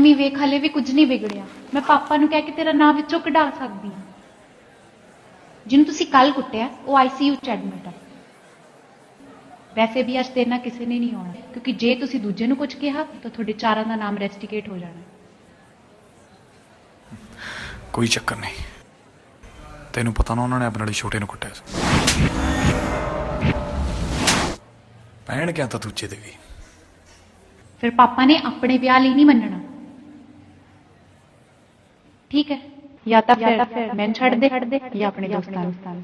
ਐਵੇਂ ਵੇਖ ਹਲੇ ਵੀ ਕੁਝ ਨਹੀਂ ਵਿਗੜਿਆ। ਮੈਂ ਪਾਪਾ ਨੂੰ ਕਹਿ ਕੇ ਤੇਰਾ ਨਾਂ ਵਿੱਚੋਂ ਕਢਾ ਸਕਦੀ ਹਾਂ। ਜਿਹਨੂੰ ਤੁਸੀਂ ਕੱਲ ਕੁੱਟਿਆ ਉਹ ICU 'ਚ ਐਡਮਿਟ ਹੈ। ਵੈਸੇ ਵੀ ਅੱਜ ਤੇਰੇ ਨਾਲ ਕਿਸੇ ਨੇ ਨਹੀਂ ਆਉਣਾ, ਕਿਉਂਕਿ ਜੇ ਤੁਸੀਂ ਦੂਜੇ ਨੂੰ ਕੁਝ ਕਿਹਾ ਤਾਂ ਤੁਹਾਡੇ ਚਾਰਾਂ ਦਾ ਨਾਮ ਰੈਸਟੀਕੇਟ ਹੋ ਜਾਣਾ। ਕੋਈ ਚੱਕਰ ਨਹੀਂ, ਤੈਨੂੰ ਪਤਾ ਨਾ ਉਹਨਾਂ ਨੇ ਆਪਣੇ ਵਾਲੇ ਛੋਟੇ ਨੂੰ ਕੁੱਟਿਆ ਸੀ। ਪੈਣ ਕਿਆ ਤਾਂ ਦੂਜੇ ਦੇ ਵੀ। ਫਿਰ ਪਾਪਾ ਨੇ ਆਪਣੇ ਵਿਆਹ ਲਈ ਨਹੀਂ ਮੰਨਣਾ, ਠੀਕ ਹੈ? ਜਾਂ ਤਾਂ ਫਿਰ ਮੈਨੂੰ ਛੱਡ ਦੇ ਜਾਂ ਆਪਣੇ ਦੋਸਤਾਂ ਨੂੰ।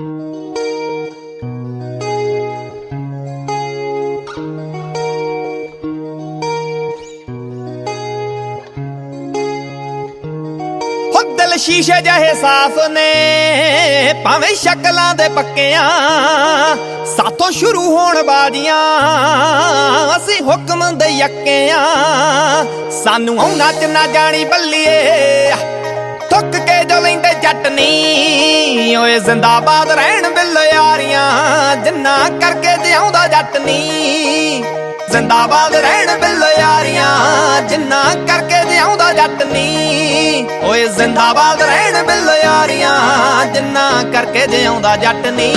ਦਿਲ ਸ਼ੀਸ਼ੇ ਜਿਹੇ ਸਾਫ਼ ਨੇ ਭਾਵੇਂ ਸ਼ਕਲਾਂ ਦੇ ਪੱਕਿਆਂ, ਸਾਥੋਂ ਸ਼ੁਰੂ ਹੋਣ ਬਾਜ਼ੀਆਂ ਅਸੀਂ ਹੁਕਮ ਦੇ ਯੱਕਿਆਂ। ਸਾਨੂੰ ਆਉਣਾ ਚ ਨਾ ਜਾਣੀ ਬੱਲੀਏ, ਥੁੱਕ ਕੇ ਜੋ ਲੈਂਦੇ ਜੱਟ ਨੀ। ਓਏ ਜ਼ਿੰਦਾਬਾਦ ਰਹਿਣ ਬਿੱਲੋ ਯਾਰੀਆਂ, ਜਿੰਨਾ ਕਰਕੇ ਜਿਉਂਦਾ ਜੱਟ ਨੀ। ਜ਼ਿੰਦਾਬਾਦ ਰਹਿਣ ਬਿੱਲੋ ਯਾਰੀਆਂ, ਜਿੰਨਾ ਕਰਕੇ ਜਿਉਂਦਾ ਜੱਟ ਨੀ। ਓਏ ਜ਼ਿੰਦਾਬਾਦ ਰਹਿਣ ਬਿੱਲੋ ਯਾਰੀਆਂ, ਜਿੰਨਾ ਕਰਕੇ ਜਿਉਂਦਾ ਜੱਟ ਨੀ।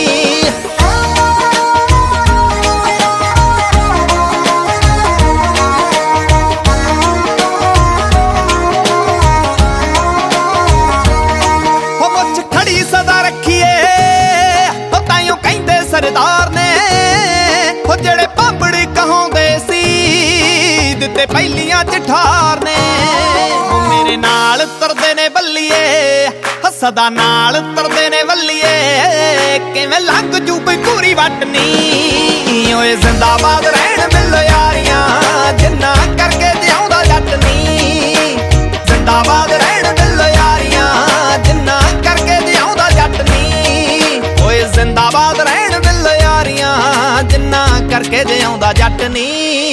ਹੋ ਮੁੱਛ ਖੜੀ ਸਦਾ ਰੱਖੀਏ, ਹੋ ਤਾਈਓ ਕਹਿੰਦੇ ਸਰਦਾਰ ਨੇ। ਹੋ ਜਿਹੜੇ ਭਾਂਬੜੀ ਕਹਾਉਂਦੇ ਸੀ, ਦਿੱਤੇ ਪਹਿਲੀਆਂ ਚ ਠਾਰ ਨੇ। ਉਹ ਮੇਰੇ ਨਾਲ ਤਰਦੇ ਨੇ ਬੱਲੀਏ, ਸਦਾ ਨਾਲ ਤਰਦੇ ਨੇ ਬੱਲੀਏ। ਕਿਵੇਂ ਲੰਘ ਜੂ ਕੋਈ ਪੂਰੀ ਵੱਟ ਨੀ। ਓਏ ਜ਼ਿੰਦਾਬਾਦ ਰਹਿਣ ਬਿੱਲੋ ਯਾਰੀਆਂ, ਜਿੰਨਾ ਕਰਕੇ ਜਿਉਂਦਾ ਜੱਟ ਨੀ। ਜ਼ਿੰਦਾਬਾਦ ਰਹਿਣ ਬਿੱਲੋ ਯਾਰੀਆਂ, ਜਿੰਨਾ ਕਰਕੇ ਜਿਉਂਦਾ ਜੱਟ ਨੀ। ਓਏ ਜ਼ਿੰਦਾਬਾਦ ਰਹਿਣ ਬਿੱਲੋ ਯਾਰੀਆਂ, ਜਿੰਨਾ ਕਰਕੇ ਜਿਉਂਦਾ ਜੱਟ ਨੀ।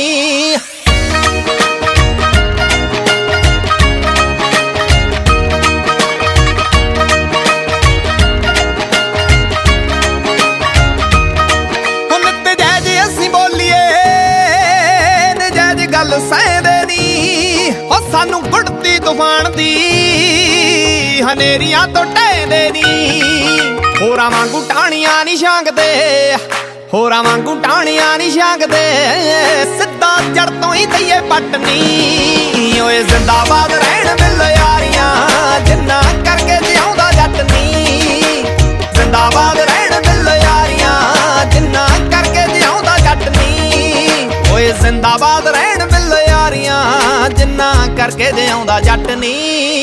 ਸਹਿੰਦੇ ਨੀ ਉਹ ਸਾਨੂੰ ਗੁੜਤੀ ਤੂਫਾਨ ਦੀ, ਹਨੇਰੀਆਂ ਤੋਂ ਟਹਿੰਦੇ ਨੀ। ਹੋਰਾਂ ਵਾਂਗੂ ਟਾਹਣੀਆਂ ਨੀ ਛਾਂਗਦੇ, ਹੋਰਾਂ ਵਾਂਗੂ ਟਾਹਣੀਆਂ ਨੀ ਛਾਂਗਦੇ। ਸਿੱਧਾ ਜੜ ਤੋਂ ਹੀ ਦਈਏ ਪੱਟ ਨੀ। ਓਏ ਜ਼ਿੰਦਾਬਾਦ ਰਹਿਣ ਬਿੱਲੋ ਯਾਰੀਆਂ, ਜਿੰਨਾ ਕਰਕੇ ਜਿਉਂਦਾ ਜੱਟ ਨੀ। ਜ਼ਿੰਦਾਬਾਦ ਰਹਿਣ ਬਿੱਲੋ ਯਾਰੀਆਂ, ਜਿੰਨਾ ਕਰਕੇ ਜਿਉਂਦਾ ਜੱਟ ਨੀ। ਓਏ ਜ਼ਿੰਦਾਬਾਦ ਰਹਿਣ ਬਿੱਲੋ ਯਾਰੀਆਂ, ਜਿੰਨਾ ਕਰਕੇ ਜਿਉਂਦਾ ਜੱਟ ਨੀ।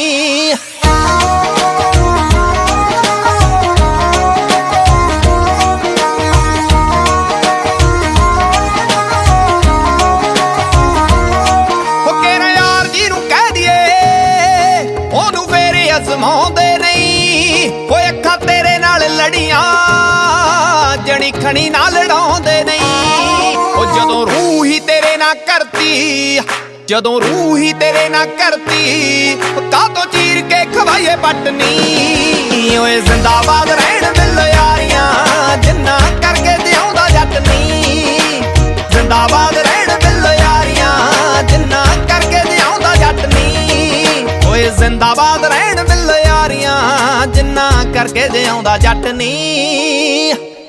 ਅਜ਼ਮਾਉਂਦੇ ਨਹੀਂ ਓਏ ਅੱਖਾਂ ਤੇਰੇ ਨਾਲ ਲੜੀਆਂ, ਜਣੀ ਖਣੀ ਨਾਲ ਲੜਾਉਂਦੇ ਨਹੀਂ। ਉਹ ਜਦੋਂ ਰੂਹ ਹੀ ਤੇਰੇ ਨਾਲ ਕਰਤੀ, ਜਦੋਂ ਰੂਹ ਹੀ ਤੇਰੇ ਨਾਲ ਕਰਤੀ, ਕਾਹਤੋਂ ਚੀਰ ਕੇ ਖਵਾਈਏ ਪੱਟ ਨੀ। ਓਏ ਜ਼ਿੰਦਾਬਾਦ ਰਹਿਣ ਬਿੱਲੋ ਯਾਰੀਆਂ, ਜਿੰਨਾ ਕਰਕੇ ਜਿਉਂਦਾ ਜੱਟ ਨੀ। ਜ਼ਿੰਦਾਬਾਦ ਰਹਿਣ ਬਿੱਲੋ ਯਾਰੀਆਂ, ਜਿੰਨਾ ਕਰਕੇ ਜਿਉਂਦਾ ਜੱਟ ਨੀ। ਓਏ ਜ਼ਿੰਦਾਬਾਦ ਰਹਿਣ ਬਿੱਲੋ ਯਾਰੀਆਂ, ਜਿੰਨਾ ਕਰਕੇ ਜਿਉਂਦਾ ਜੱਟ ਨੀ।